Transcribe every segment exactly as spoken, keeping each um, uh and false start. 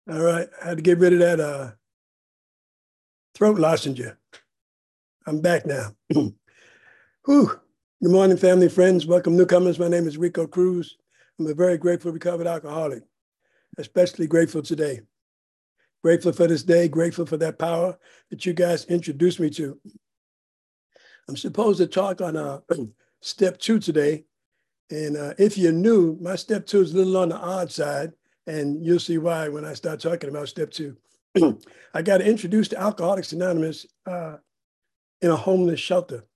All right, I had to get rid of that uh, throat lozenge. I'm back now. Whew. Good morning, family, friends. Welcome, newcomers. My name is Rico Cruz. I'm a very grateful recovered alcoholic, especially grateful today. Grateful for this day, grateful for that power that you guys introduced me to. I'm supposed to talk on uh, step two today. And uh, if you're new, my step two is a little on the odd side, and you'll see why when I start talking about step two. I got introduced to Alcoholics Anonymous uh, in a homeless shelter.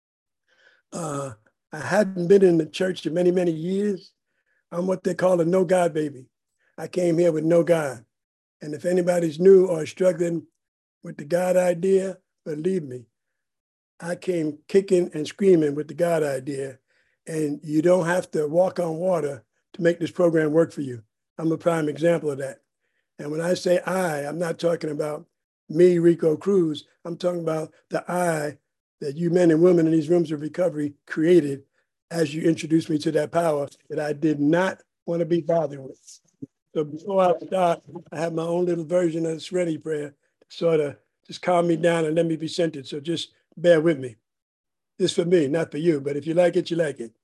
Uh, I hadn't been in the church in many, many years. I'm what they call a no God baby. I came here with no God. And if anybody's new or struggling with the God idea, believe me, I came kicking and screaming with the God idea. And you don't have to walk on water to make this program work for you. I'm a prime example of that. And when I say I, I'm not talking about me, Rico Cruz. I'm talking about the I that you men and women in these rooms of recovery created as you introduced me to that power that I did not want to be bothered with. So before I start, I have my own little version of the Serenity Prayer to sort of just calm me down and let me be centered. So just bear with me. This is for me, not for you, but if you like it, you like it.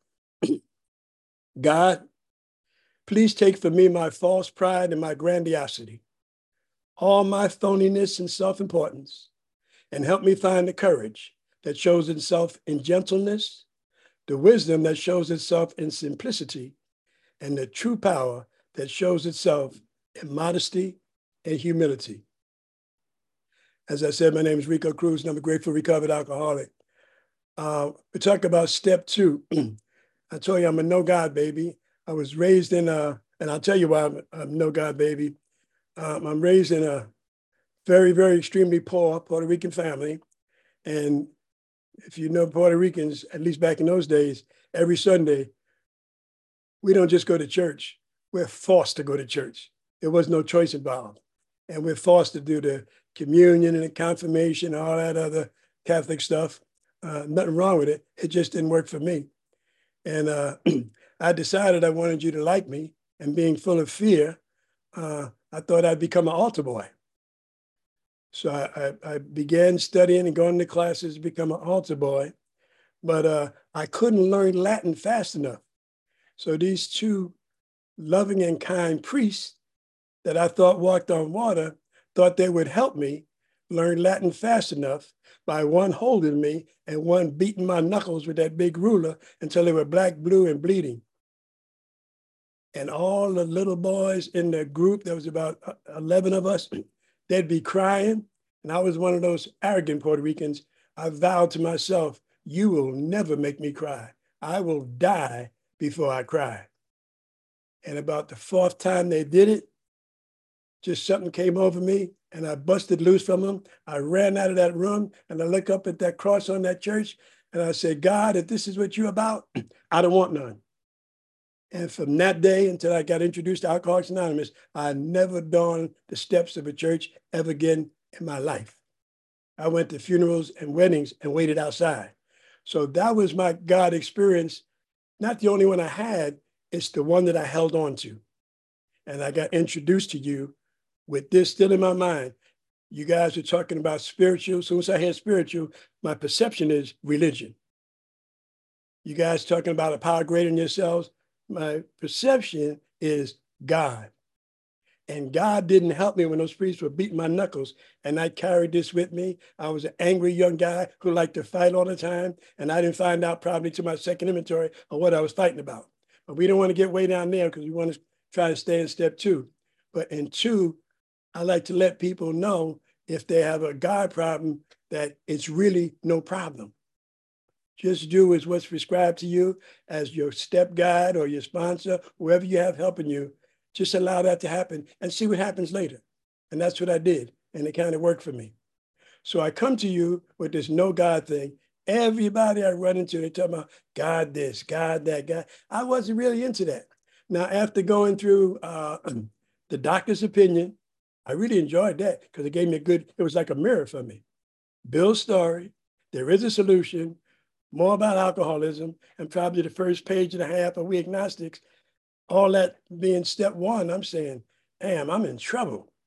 God, please take from me my false pride and my grandiosity, all my phoniness and self-importance, and help me find the courage that shows itself in gentleness, the wisdom that shows itself in simplicity, and the true power that shows itself in modesty and humility. As I said, my name is Rico Cruz, and I'm a grateful recovered alcoholic. Uh, we talk about step two. I told you I'm a no God baby. I was raised in a, and I'll tell you why I'm a no God baby. Um, I'm raised in a very, very extremely poor Puerto Rican family. And if you know Puerto Ricans, at least back in those days, every Sunday, we don't just go to church. We're forced to go to church. There was no choice involved. And we're forced to do the communion and the confirmation, all that other Catholic stuff. Uh, nothing wrong with it. It just didn't work for me. And uh, I decided I wanted you to like me. And being full of fear, uh, I thought I'd become an altar boy. So I, I, I began studying and going to classes to become an altar boy. But uh, I couldn't learn Latin fast enough. So these two loving and kind priests that I thought walked on water thought they would help me learn Latin fast enough by one holding me and one beating my knuckles with that big ruler until they were black, blue, and bleeding. And all the little boys in the group, there was about eleven of us, they'd be crying. And I was one of those arrogant Puerto Ricans. I vowed to myself, you will never make me cry. I will die before I cry. And about the fourth time they did it, just something came over me and I busted loose from them. I ran out of that room and I looked up at that cross on that church and I said, God, if this is what you're about, I don't want none. And from that day until I got introduced to Alcoholics Anonymous, I never dawned the steps of a church ever again in my life. I went to funerals and weddings and waited outside. So that was my God experience. Not the only one I had, it's the one that I held on to. And I got introduced to you with this still in my mind. You guys are talking about spiritual. As soon as I hear spiritual, my perception is religion. You guys talking about a power greater than yourselves. My perception is God. And God didn't help me when those priests were beating my knuckles. And I carried this with me. I was an angry young guy who liked to fight all the time. And I didn't find out probably to my second inventory of what I was fighting about. But we don't want to get way down there because we want to try to stay in step two. But in two, I like to let people know if they have a God problem, that it's really no problem. Just do as what's prescribed to you as your step guide or your sponsor, whoever you have helping you. Just allow that to happen and see what happens later. And that's what I did. And it kind of worked for me. So I come to you with this no God thing. Everybody I run into, they talk about God this, God that, God. I wasn't really into that. Now, after going through uh, the doctor's opinion, I really enjoyed that because it gave me a good, it was like a mirror for me. Bill's story, there is a solution, more about alcoholism, and probably the first page and a half of We Agnostics, all that being step one, I'm saying, damn, I'm in trouble.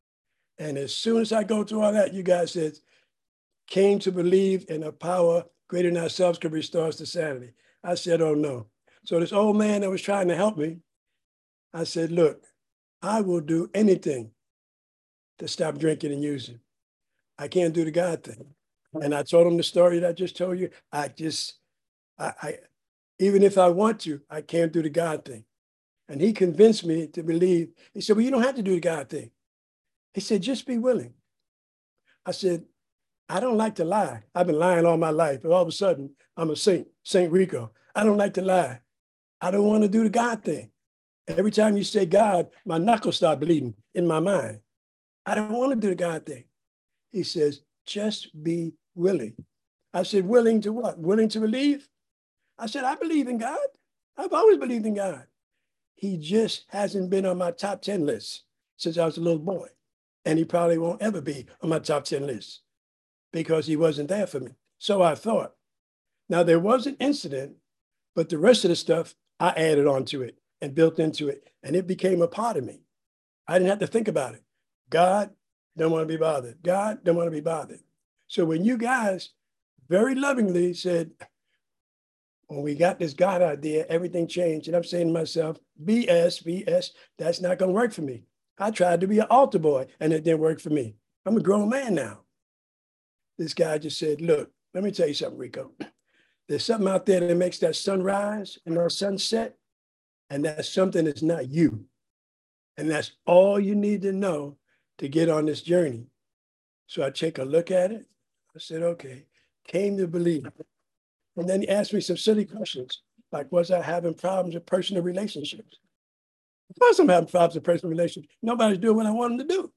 And as soon as I go through all that, you guys said, came to believe in a power greater than ourselves could restore us to sanity. I said, oh no. So this old man that was trying to help me, I said, look, I will do anything to stop drinking and using. I can't do the God thing. And I told him the story that I just told you. I just, I, I even if I want to, I can't do the God thing. And he convinced me to believe. He said, well, you don't have to do the God thing. He said, just be willing. I said, I don't like to lie. I've been lying all my life. But all of a sudden, I'm a saint, Saint Rico. I don't like to lie. I don't want to do the God thing. Every time you say God, my knuckles start bleeding in my mind. I don't want to do the God thing. He says, just be willing. I said, willing to what? Willing to believe? I said, I believe in God. I've always believed in God. He just hasn't been on my top ten list since I was a little boy. And he probably won't ever be on my top ten list because he wasn't there for me. So I thought. Now, there was an incident, but the rest of the stuff, I added on to it and built into it, and it became a part of me. I didn't have to think about it. God, don't want to be bothered. God, don't want to be bothered. So when you guys very lovingly said, when we got this God idea, everything changed. And I'm saying to myself, B S, B S, that's not going to work for me. I tried to be an altar boy, and it didn't work for me. I'm a grown man now. This guy just said, look, let me tell you something, Rico. There's something out there that makes that sunrise and that sunset, and that's something that's not you. And that's all you need to know to get on this journey. So I take a look at it. I said, okay, came to believe. And then he asked me some silly questions, like, was I having problems with personal relationships? Of course I'm having problems with personal relationships. Nobody's doing what I want them to do.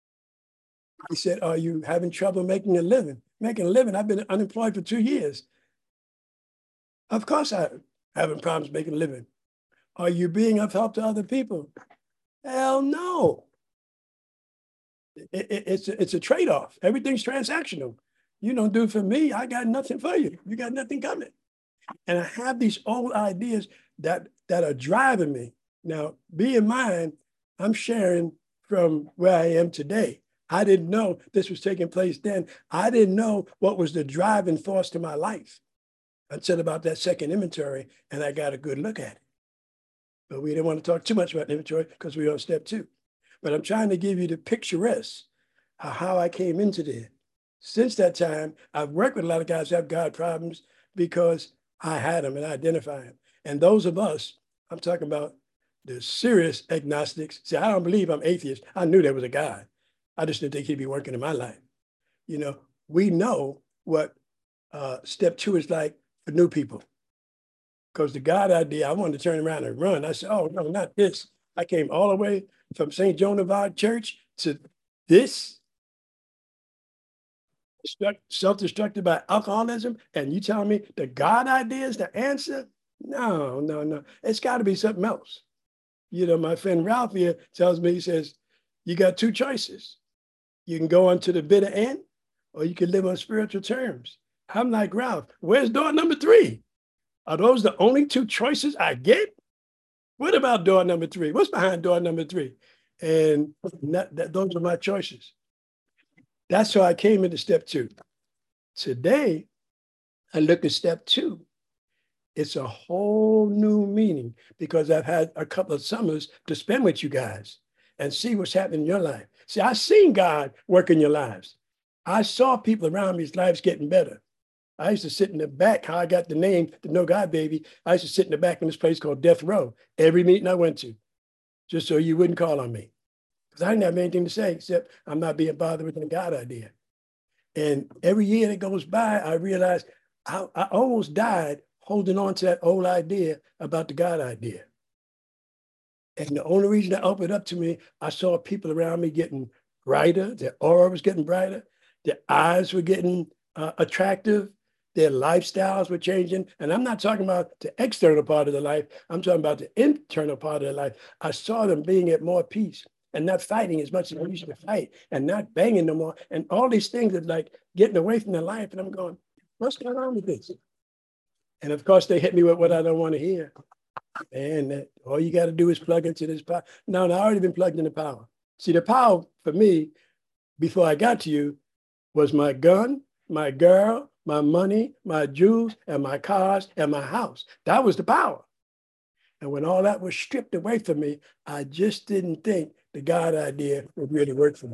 He said, are you having trouble making a living? Making a living? I've been unemployed for two years. Of course I'm having problems making a living. Are you being of help to other people? Hell no. It, it, it's, a, it's a trade-off. Everything's transactional. You don't do for me, I got nothing for you. You got nothing coming. And I have these old ideas that, that are driving me. Now, be in mind, I'm sharing from where I am today. I didn't know this was taking place then. I didn't know what was the driving force to my life until about that second inventory, and I got a good look at it. But we didn't want to talk too much about inventory because we're on step two. But I'm trying to give you the picturesque of how I came into there. Since that time, I've worked with a lot of guys who have God problems because I had them and I identify them. And those of us, I'm talking about the serious agnostics. See, I don't believe I'm atheist. I knew there was a God. I just didn't think he'd be working in my life. You know, we know what uh, step two is like for new people. Because the God idea, I wanted to turn around and run. I said, oh, no, not this. I came all the way from Saint Joan of Arc Church to this, self-destructed by alcoholism, and you telling me the God idea is the answer? No, no, no. It's got to be something else. You know, my friend Ralph here tells me, he says, you got two choices. You can go on to the bitter end, or you can live on spiritual terms. I'm like, Ralph, where's door number three? Are those the only two choices I get? What about door number three? What's behind door number three? And that, that, those are my choices. That's how I came into step two. Today, I look at step two. It's a whole new meaning because I've had a couple of summers to spend with you guys and see what's happening in your life. See, I've seen God work in your lives. I saw people around me's lives getting better. I used to sit in the back, how I got the name, the No God Baby. I used to sit in the back in this place called Death Row, every meeting I went to, just so you wouldn't call on me. Because I didn't have anything to say except I'm not being bothered with the God idea. And every year that goes by, I realized I, I almost died holding on to that old idea about the God idea. And the only reason that opened up to me, I saw people around me getting brighter, their aura was getting brighter, their eyes were getting uh, attractive, their lifestyles were changing. And I'm not talking about the external part of their life, I'm talking about the internal part of their life. I saw them being at more peace and not fighting as much as they used to fight and not banging no more. And all these things that like getting away from their life. And I'm going, what's going on with this? And of course, they hit me with what I don't want to hear. And that, all you got to do is plug into this power. No, no, I already been plugged into power. See, the power for me before I got to you was my gun, my girl, my money, my jewels, and my cars, and my house. That was the power. And when all that was stripped away from me, I just didn't think the God idea would really work for me.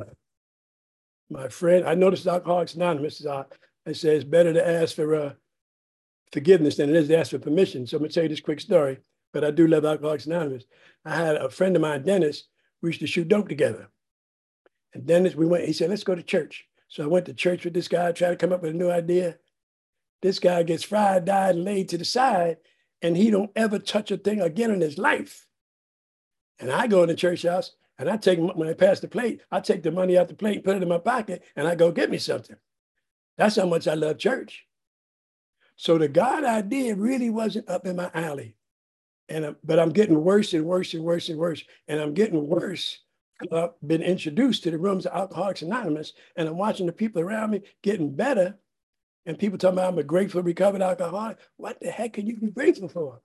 My friend, I noticed Alcoholics Anonymous, uh, I say it's better to ask for uh, forgiveness than it is to ask for permission. So I'm gonna tell you this quick story, but I do love Alcoholics Anonymous. I had a friend of mine, Dennis, we used to shoot dope together. And Dennis, we went, he said, let's go to church. So I went to church with this guy, tried to come up with a new idea. This guy gets fried, died, and laid to the side, and he don't ever touch a thing again in his life. And I go in the church house, and I take, when I pass the plate, I take the money out the plate, put it in my pocket, and I go get me something. That's how much I love church. So the God idea really wasn't up in my alley. And uh, but I'm getting worse and worse and worse and worse. And I'm getting worse. I've been introduced to the rooms of Alcoholics Anonymous, and I'm watching the people around me getting better. And people talking about I'm a grateful, recovered alcoholic. What the heck can you be grateful for?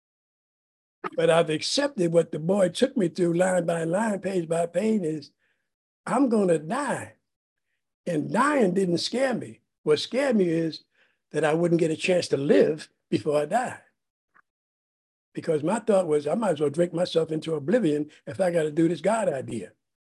But I've accepted what the boy took me through line by line, page by page is, I'm going to die. And dying didn't scare me. What scared me is that I wouldn't get a chance to live before I die. Because my thought was, I might as well drink myself into oblivion if I got to do this God idea.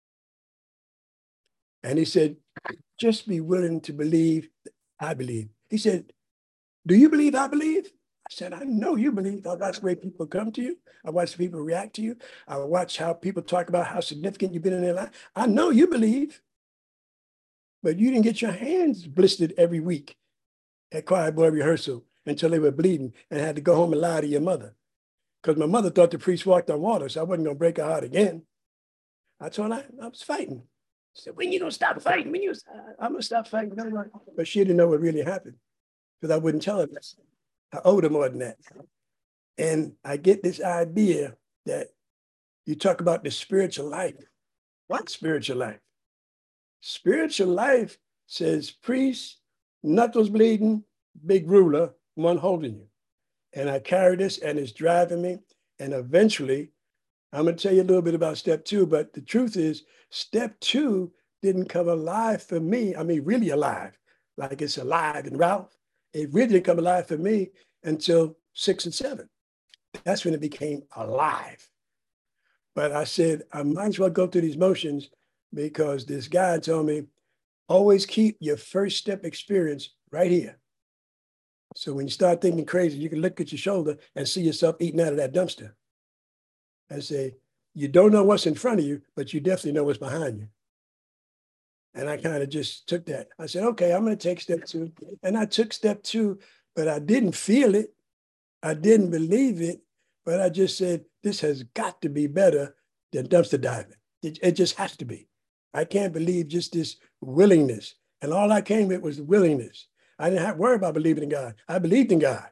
And he said, just be willing to believe I believe. He said, do you believe I believe? I said, I know you believe. I watch the way people come to you. I watch people react to you. I watch how people talk about how significant you've been in their life. I know you believe, but you didn't get your hands blistered every week at choir boy rehearsal until they were bleeding and had to go home and lie to your mother. Because my mother thought the priest walked on water, so I wasn't going to break her heart again. I told her I, I was fighting. She said, when you going to stop fighting? When you, I'm going to stop fighting. But she didn't know what really happened because I wouldn't tell her that. I owed her more than that. And I get this idea that you talk about the spiritual life. What spiritual life? Spiritual life says priest, knuckles bleeding, big ruler, one holding you. And I carry this and it's driving me. And eventually, I'm going to tell you a little bit about step two, but the truth is step two didn't come alive for me. I mean, really alive, like it's alive in Ralph. It really didn't come alive for me until six and seven. That's when it became alive. But I said, I might as well go through these motions because this guy told me, always keep your first step experience right here. So when you start thinking crazy, you can look at your shoulder and see yourself eating out of that dumpster. And say, you don't know what's in front of you, but you definitely know what's behind you. And I kind of just took that. I said, okay, I'm going to take step two. And I took step two, but I didn't feel it. I didn't believe it, but I just said, this has got to be better than dumpster diving. It, it just has to be. I can't believe just this willingness. And all I came with was the willingness. I didn't have to worry about believing in God. I believed in God,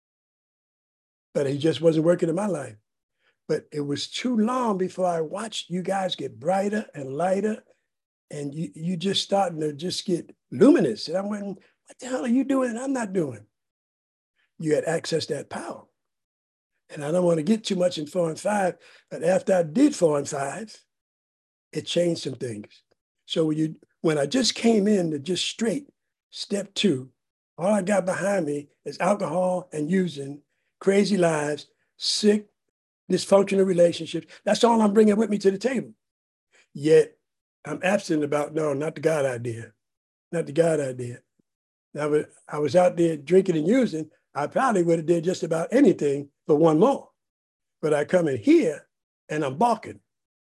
but he just wasn't working in my life. But it was too long before I watched you guys get brighter and lighter, and you, you just starting to just get luminous. And I went, what the hell are you doing and I'm not doing? You had access to that power. And I don't want to get too much in four and five, but after I did four and five, it changed some things. So when, you, when I just came in to just straight step two, all I got behind me is alcohol and using, crazy lives, sick, dysfunctional relationships. That's all I'm bringing with me to the table. Yet I'm absent about, no, not the God idea, not the God idea. Now, I was out there drinking and using, I probably would have did just about anything but one more. But I come in here and I'm balking.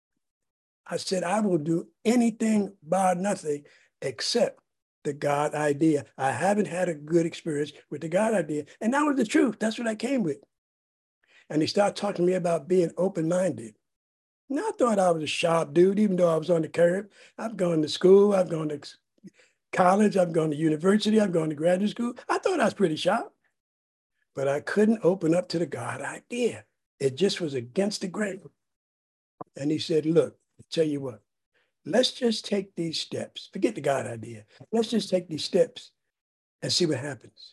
I said, I will do anything, bar nothing, except the God idea. I haven't had a good experience with the God idea. And that was the truth. That's what I came with. And he started talking to me about being open-minded. And I thought I was a sharp dude, even though I was on the curb. I've gone to school, I've gone to college, I've gone to university, I've gone to graduate school. I thought I was pretty sharp. But I couldn't open up to the God idea. It just was against the grain. And he said, look, I'll tell you what, let's just take these steps. Forget the God idea. Let's just take these steps and see what happens.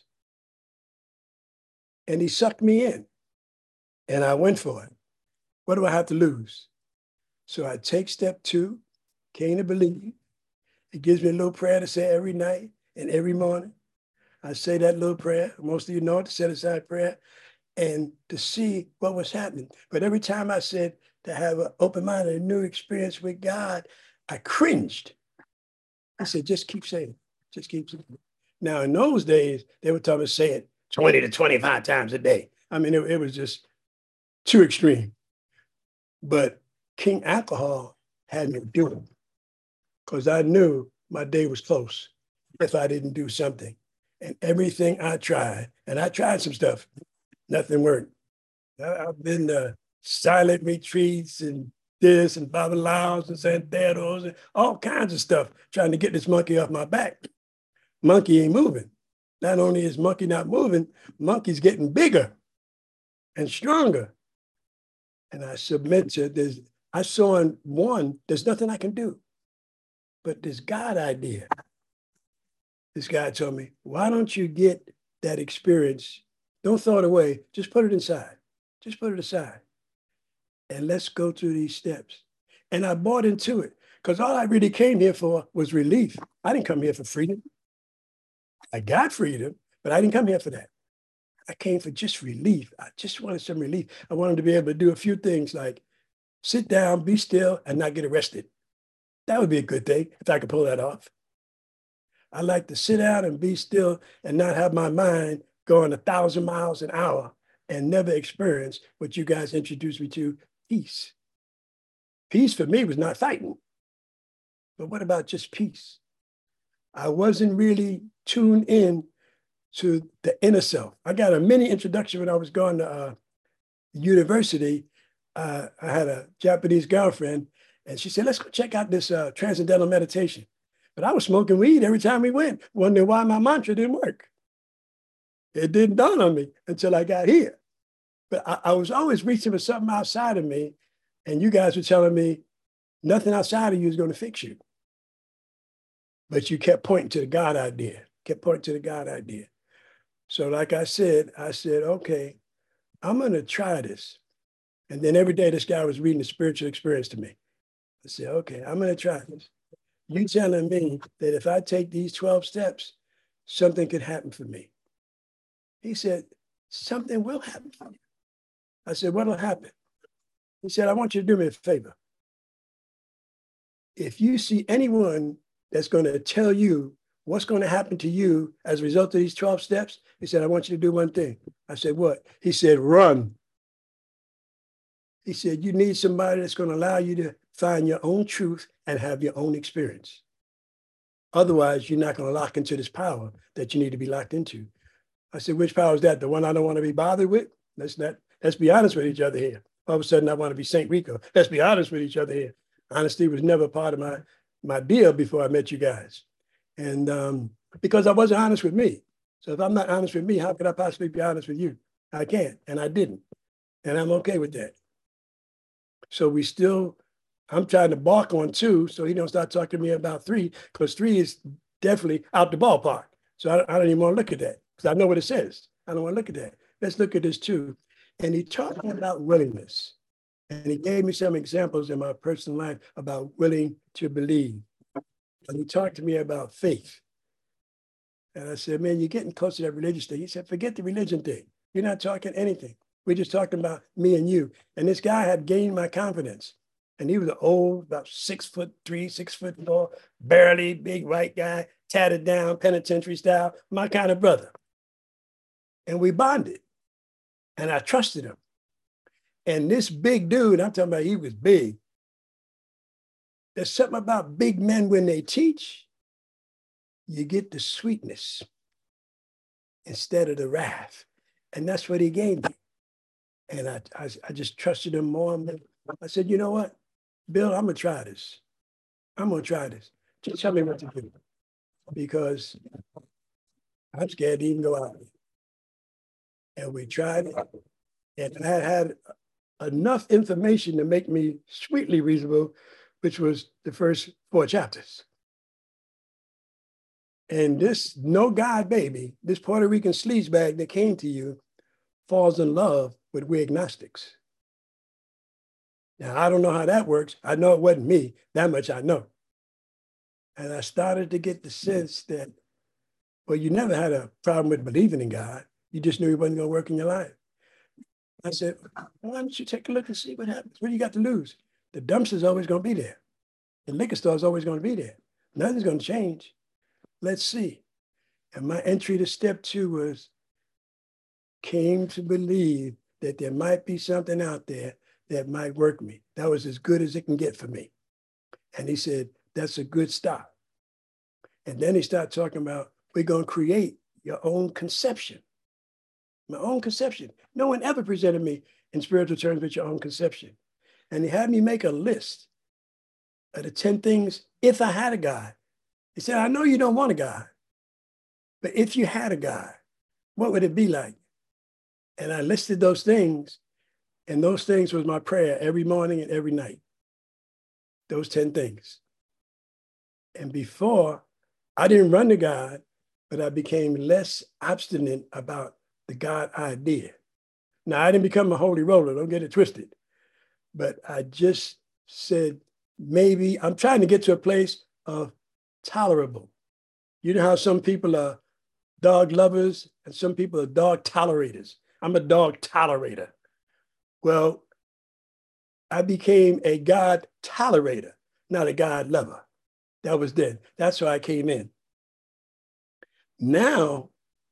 And he sucked me in. And I went for it. What do I have to lose? So I take step two, came to believe, He gives me a little prayer to say every night and every morning. I say that little prayer. Most of you know it, to set aside prayer, and to see what was happening. But every time I said to have an open mind and a new experience with God, I cringed. I said, just keep saying it. Just keep saying it. Now, in those days, they would tell me to say it twenty to twenty-five times a day. I mean, it, it was just too extreme. But King Alcohol had me do it because I knew my day was close if I didn't do something. And everything I tried, and I tried some stuff, nothing worked. I, I've been to silent retreats and this and Babalaos and Santeros and all kinds of stuff trying to get this monkey off my back. Monkey ain't moving. Not only is monkey not moving, monkey's getting bigger and stronger. And I submit to this. I saw in one, there's nothing I can do. But this God idea, this guy told me, why don't you get that experience? Don't throw it away. Just put it inside. Just put it aside. And let's go through these steps. And I bought into it because all I really came here for was relief. I didn't come here for freedom. I got freedom, but I didn't come here for that. I came for just relief. I just wanted some relief. I wanted to be able to do a few things like sit down, be still, and not get arrested. That would be a good thing if I could pull that off. I like to sit down and be still and not have my mind going a thousand miles an hour and never experience what you guys introduced me to, peace. Peace for me was not fighting. But what about just peace? I wasn't really tuned in to the inner self. I got a mini introduction when I was going to uh, university. Uh, I had a Japanese girlfriend, and she said, let's go check out this uh, transcendental meditation. But I was smoking weed every time we went, wondering why my mantra didn't work. It didn't dawn on me until I got here. But I, I was always reaching for something outside of me, and you guys were telling me, nothing outside of you is going to fix you. But you kept pointing to the God idea, kept pointing to the God idea. So like I said, I said, okay, I'm going to try this. And then every day this guy was reading the spiritual experience to me. I said, okay, I'm going to try this. You telling me that if I take these twelve steps, something could happen for me. He said, something will happen for you. I said, what'll happen? He said, I want you to do me a favor. If you see anyone that's going to tell you what's going to happen to you as a result of these twelve steps, he said, I want you to do one thing. I said, what? He said, run. He said, you need somebody that's going to allow you to find your own truth and have your own experience. Otherwise, you're not going to lock into this power that you need to be locked into. I said, which power is that? The one I don't want to be bothered with? Let's not, let's be honest with each other here. All of a sudden, I want to be Saint Rico. Let's be honest with each other here. Honesty was never part of my, my deal before I met you guys. And um, because I wasn't honest with me. So if I'm not honest with me, how could I possibly be honest with you? I can't, and I didn't. And I'm okay with that. So we still, I'm trying to bark on two so he don't start talking to me about three, because three is definitely out the ballpark. So I, I don't even want to look at that because I know what it says. I don't want to look at that. Let's look at this too. And he talked about willingness. And he gave me some examples in my personal life about willing to believe. And he talked to me about faith. And I said, man, you're getting close to that religious thing. He said, forget the religion thing. You're not talking anything. We're just talking about me and you. And this guy had gained my confidence. And he was an old, about six foot three, six foot four, barely big white guy, tatted down, penitentiary style, my kind of brother. And we bonded. And I trusted him. And this big dude, I'm talking about he was big. There's something about big men when they teach, you get the sweetness instead of the wrath. And that's what he gave me. And I, I, I just trusted him more. I said, you know what, Bill, I'm going to try this. I'm going to try this. Just tell me what to do. Because I'm scared to even go out there. And we tried it. And I had enough information to make me sweetly reasonable, which was the first four chapters. And this no God baby, this Puerto Rican sleazebag that came to you, falls in love with we agnostics. Now, I don't know how that works. I know it wasn't me. That much I know. And I started to get the sense that, well, you never had a problem with believing in God. You just knew he wasn't going to work in your life. I said, why don't you take a look and see what happens? What do you got to lose? The dumpster's always going to be there. The liquor store's always going to be there. Nothing's going to change. Let's see. And my entry to step two was, came to believe that there might be something out there that might work me. That was as good as it can get for me. And he said, that's a good start. And then he started talking about, we're going to create your own conception. My own conception. No one ever presented me in spiritual terms with your own conception. And he had me make a list of the ten things if I had a God. He said, I know you don't want a God, but if you had a God, what would it be like? And I listed those things, and those things was my prayer every morning and every night. Those ten things. And before, I didn't run to God, but I became less obstinate about the God idea. Now, I didn't become a holy roller, don't get it twisted. But I just said, maybe I'm trying to get to a place of tolerable. You know how some people are dog lovers and some people are dog tolerators. I'm a dog tolerator. Well, I became a God tolerator, not a God lover. That was then. That's why I came in. Now,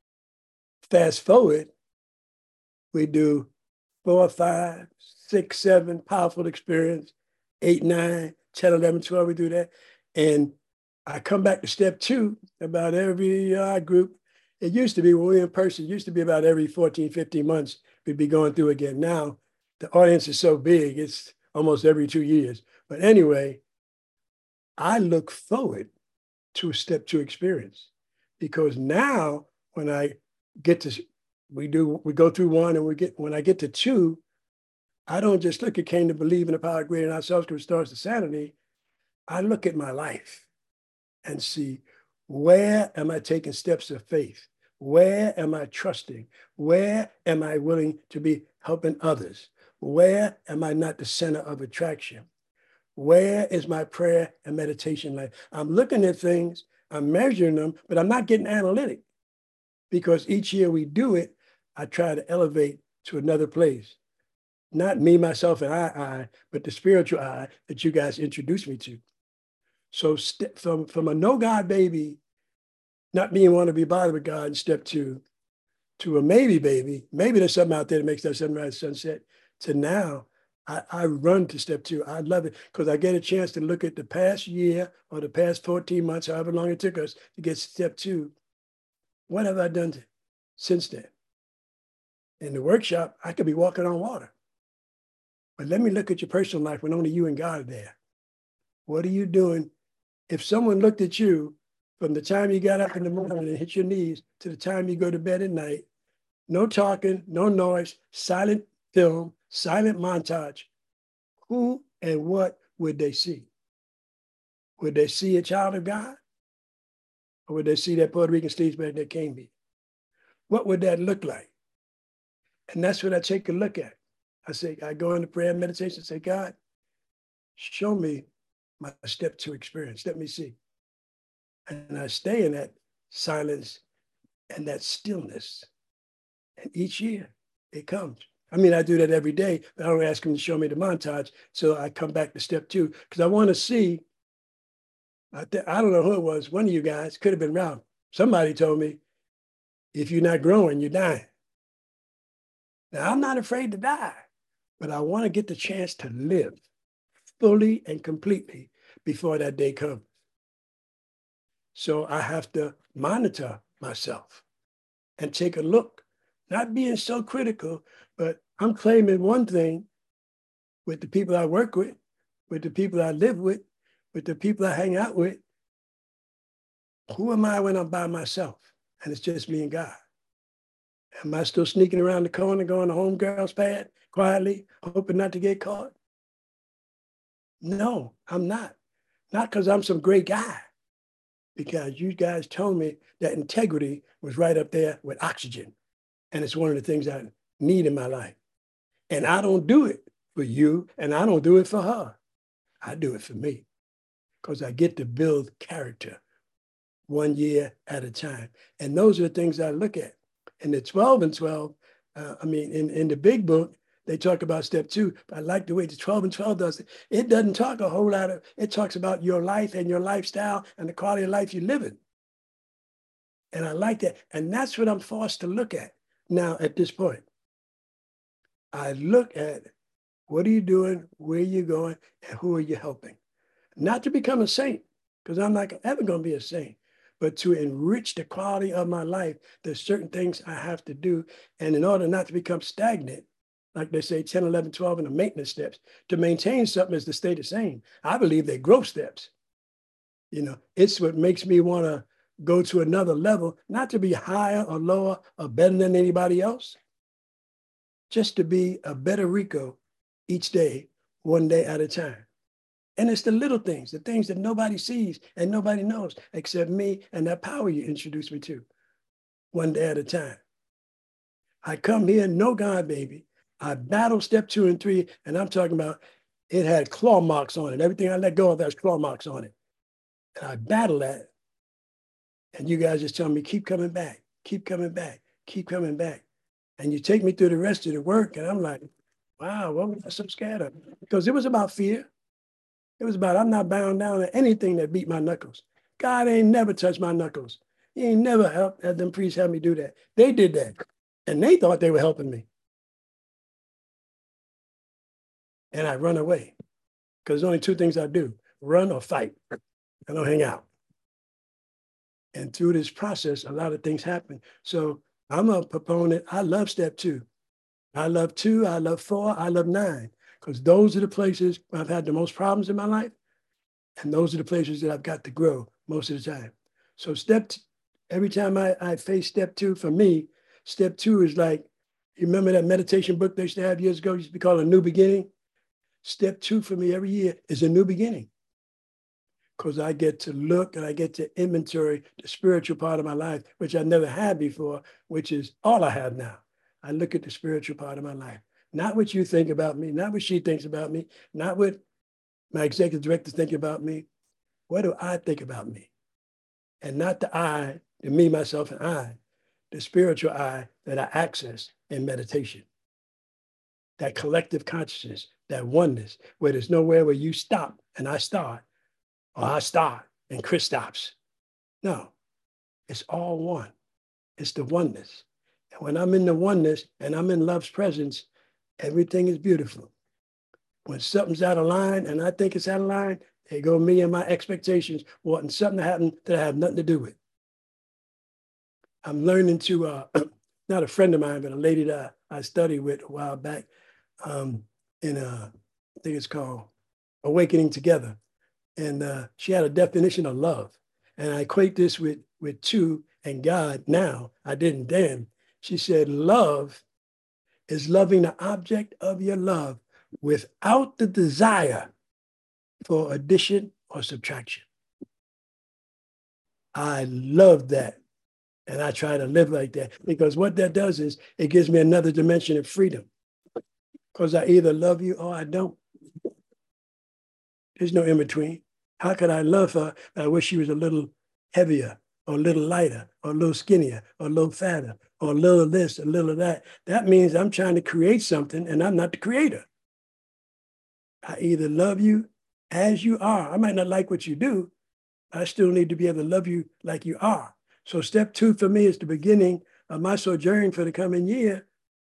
fast forward, we do four, five, six, seven, powerful experience, eight, nine, ten, eleven, twelve, we do that. And I come back to step two about every uh, group. It used to be, when we were in person, it used to be about every fourteen, fifteen months, we'd be going through again. Now, the audience is so big, it's almost every two years. But anyway, I look forward to a step two experience, because now when I get to, we do, we go through one and we get, when I get to two, I don't just look at came to believe in the power greater than ourselves because it starts to sanity. I look at my life and see, where am I taking steps of faith? Where am I trusting? Where am I willing to be helping others? Where am I not the center of attraction? Where is my prayer and meditation life? I'm looking at things, I'm measuring them, but I'm not getting analytic, because each year we do it, I try to elevate to another place. Not me, myself, and I, I, but the spiritual I that you guys introduced me to. So st- from, from a no God baby, not being want to be bothered with God in step two, to a maybe baby, maybe there's something out there that makes that sunrise, sunset, to now, I, I run to step two. I love it because I get a chance to look at the past year or the past fourteen months, however long it took us to get to step two. What have I done to, since then? In the workshop, I could be walking on water. But let me look at your personal life when only you and God are there. What are you doing? If someone looked at you from the time you got up in the morning and hit your knees to the time you go to bed at night, no talking, no noise, silent film, silent montage, who and what would they see? Would they see a child of God? Or would they see that Puerto Rican sleazebag that came here? What would that look like? And that's what I take a look at. I say, I go into prayer and meditation and say, God, show me my step two experience. Let me see. And I stay in that silence and that stillness. And each year it comes. I mean, I do that every day, but I don't ask him to show me the montage. So I come back to step two because I want to see. I, th- I don't know who it was. One of you guys, could have been Ralph. Somebody told me, if you're not growing, you're dying. Now, I'm not afraid to die, but I want to get the chance to live fully and completely before that day comes. So I have to monitor myself and take a look, not being so critical, but I'm claiming one thing with the people I work with, with the people I live with, with the people I hang out with. Who am I when I'm by myself and it's just me and God? Am I still sneaking around the corner going to homegirl's pad quietly, hoping not to get caught? No, I'm not. Not because I'm some great guy, because you guys told me that integrity was right up there with oxygen. And it's one of the things I need in my life. And I don't do it for you, and I don't do it for her. I do it for me. because I get to build character one year at a time. And those are the things I look at. In the twelve and twelve, uh, I mean, in, in the big book, they talk about step two, but I like the way the twelve and twelve does it. It doesn't talk a whole lot of, it talks about your life and your lifestyle and the quality of life you live in. And I like that. And that's what I'm forced to look at now at this point. I look at what are you doing, where are you going, and who are you helping? Not to become a saint, because I'm not ever going to be a saint, but to enrich the quality of my life. There's certain things I have to do. And in order not to become stagnant, like they say, ten, eleven, twelve in the maintenance steps, to maintain something is to stay the same. I believe they're growth steps. You know, it's what makes me want to go to another level, not to be higher or lower or better than anybody else, just to be a better Rico each day, one day at a time. And it's the little things, the things that nobody sees and nobody knows except me and that power you introduced me to, one day at a time. I come here, no God, baby. I battle step two and three, and I'm talking about it had claw marks on it. Everything I let go of has claw marks on it. And I battle that. And you guys just tell me, keep coming back, keep coming back, keep coming back. And you take me through the rest of the work, and I'm like, wow, what was I so scared of? Because it was about fear. It was about, I'm not bound down to anything that beat my knuckles. God ain't never touched my knuckles. He ain't never helped, had them priests have me do that. They did that. And they thought they were helping me. And I run away. Because there's only two things I do, run or fight. I don't hang out. And through this process, a lot of things happen. So I'm a proponent. I love step two. I love two, I love four, I love nine. Because those are the places where I've had the most problems in my life. And those are the places that I've got to grow most of the time. So step, t- every time I, I face step two, for me, step two is like, you remember that meditation book they used to have years ago, used to be called A New Beginning? Step two for me every year is a new beginning. Because I get to look and I get to inventory the spiritual part of my life, which I never had before, which is all I have now. I look at the spiritual part of my life. Not what you think about me, not what she thinks about me, not what my executive directors think about me. What do I think about me? And not the I, the me, myself, and I, the spiritual I that I access in meditation. That collective consciousness, that oneness, where there's nowhere where you stop and I start, or I start and Chris stops. No, it's all one. It's the oneness. And when I'm in the oneness and I'm in love's presence, everything is beautiful. When something's out of line and I think it's out of line, there go me and my expectations wanting something to happen that I have nothing to do with. I'm learning to, uh, not a friend of mine, but a lady that I, I studied with a while back um, in, a, I think it's called Awakening Together. And uh, she had a definition of love. And I equate this with, with two and God now. I didn't then. She said, love is loving the object of your love without the desire for addition or subtraction. I love that. And I try to live like that because what that does is it gives me another dimension of freedom because I either love you or I don't. There's no in between. How could I love her? I wish she was a little heavier or a little lighter or a little skinnier or a little fatter or a little this, a little that. That means I'm trying to create something and I'm not the creator. I either love you as you are. I might not like what you do. I still need to be able to love you like you are. So step two for me is the beginning of my sojourn for the coming year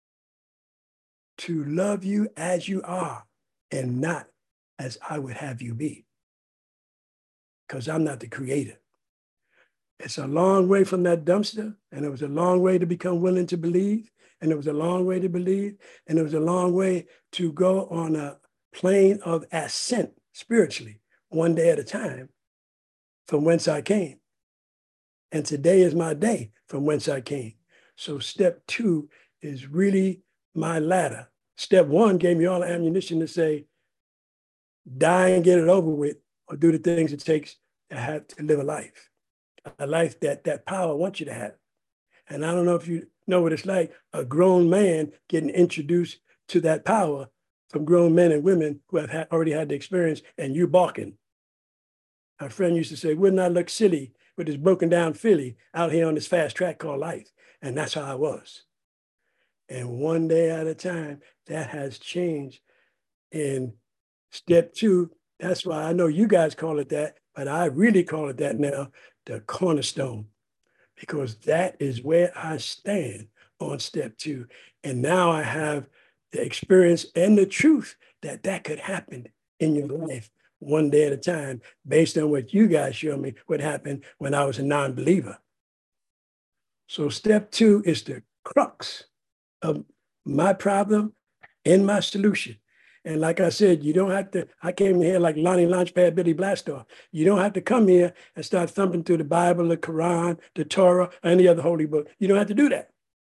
to love you as you are and not as I would have you be. Because I'm not the creator. It's a long way from that dumpster, and it was a long way to become willing to believe, and it was a long way to believe, and it was a long way to go on a plane of ascent spiritually, one day at a time, from whence I came. And today is my day from whence I came. So step two is really my ladder. Step one gave me all the ammunition to say, die and get it over with, or do the things it takes to have to live a life, a life that that power wants you to have. And I don't know if you know what it's like, a grown man getting introduced to that power from grown men and women who have had, already had the experience, and you balking. Our friend used to say, wouldn't I look silly with this broken down Philly out here on this fast track called life? And that's how I was. And one day at a time, that has changed. In step two, that's why I know you guys call it that, but I really call it that now, the cornerstone, because that is where I stand on step two. And now I have the experience and the truth that that could happen in your life one day at a time, based on what you guys show me what happened when I was a non-believer. So step two is the crux of my problem and my solution. And like I said, you don't have to, I came here like Lonnie Launchpad Billy Blastoff. You don't have to come here and start thumping through the Bible, the Quran, the Torah, or any other holy book. You don't have to do that.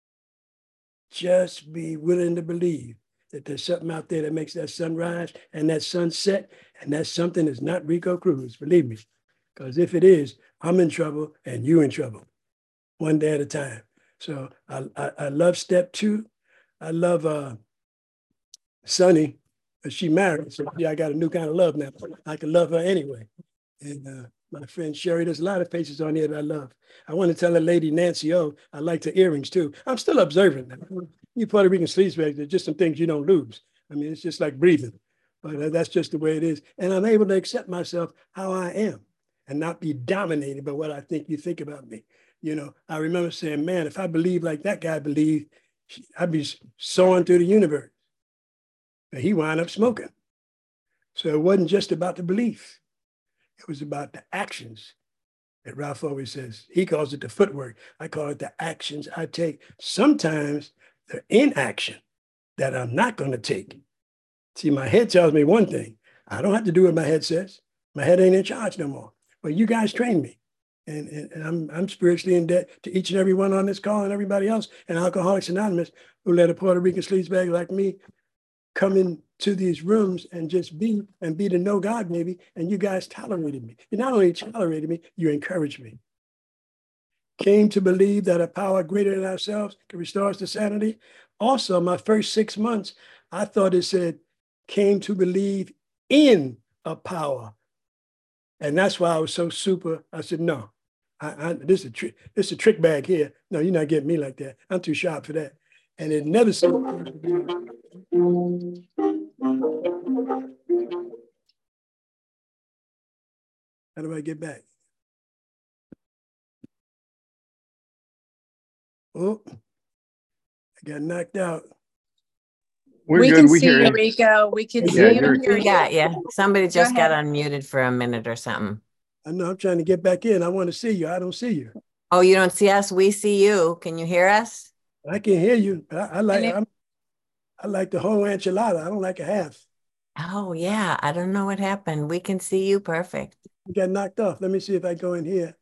Just be willing to believe that there's something out there that makes that sun rise and that sun set, and that something is not Rico Cruz, believe me. Because if it is, I'm in trouble and you in trouble, one day at a time. So I, I, I love step two. I love uh, Sonny. She married, so yeah, I got a new kind of love now. I can love her anyway. And uh, my friend Sherry, there's a lot of faces on here that I love. I want to tell a lady, Nancy O, I like her earrings too. I'm still observant. You Puerto Rican sleazebags, there's just some things you don't lose. I mean, it's just like breathing, but uh, that's just the way it is. And I'm able to accept myself how I am and not be dominated by what I think you think about me. You know, I remember saying, man, if I believed like that guy believed, I'd be soaring through the universe. But he wound up smoking. So it wasn't just about the belief. It was about the actions that Ralph always says. He calls it the footwork. I call it the actions I take. Sometimes they're inaction that I'm not going to take. See, my head tells me one thing. I don't have to do what my head says. My head ain't in charge no more. But you guys train me. And, and, and I'm, I'm spiritually in debt to each and every one on this call and everybody else and Alcoholics Anonymous who let a Puerto Rican sleazebag like me come into these rooms and just be and be to know God, maybe. And you guys tolerated me. You not only tolerated me, you encouraged me. Came to believe that a power greater than ourselves can restore us to sanity. Also, my first six months, I thought it said, came to believe in a power. And that's why I was so super. I said, no, I, I, this is a trick. This is a trick bag here. No, you're not getting me like that. I'm too sharp for that. And it never said. How do I get back? Oh, I got knocked out. We're we good. Can we see you, Rico. We can see you. We got you. Somebody just Go got unmuted for a minute or something. I know. I'm trying to get back in. I want to see you. I don't see you. Oh, you don't see us? We see you. Can you hear us? I can hear you. But I, I like. I'm, I like the whole enchilada. I don't like a half. Oh yeah. I don't know what happened. We can see you perfect. You got knocked off. Let me see if I go in here.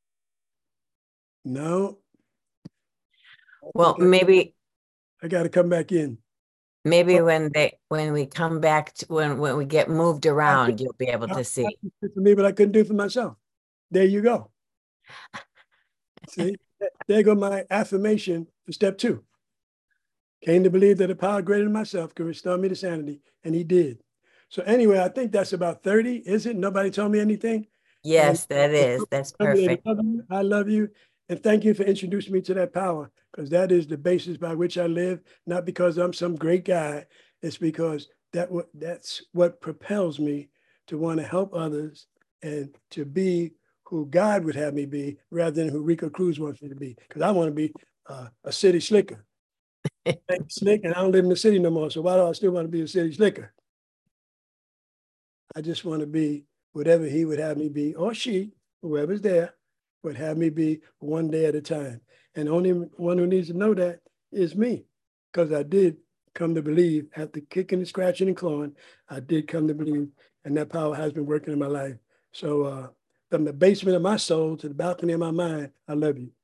No. Well, I maybe I got to come back in. Maybe oh. when they when we come back to, when when we get moved around, could, you'll be able to see. For me, but I couldn't do it for myself. There you go. See, there go my affirmation for step two. Came to believe that a power greater than myself could restore me to sanity, and he did. So anyway, I think that's about thirty. Is it? Nobody told me anything? Yes, and that is. That's perfect. I love you. I love you. And thank you for introducing me to that power, because that is the basis by which I live, not because I'm some great guy. It's because that that's what propels me to want to help others and to be who God would have me be rather than who Rico Cruz wants me to be, because I want to be uh, a city slicker. Slick, and I don't live in the city no more, so why do I still want to be a city slicker? I just want to be whatever he would have me be, or she, whoever's there, would have me be one day at a time. And the only one who needs to know that is me, because I did come to believe, after kicking and scratching and clawing, I did come to believe, and that power has been working in my life. So uh, from the basement of my soul to the balcony of my mind, I love you.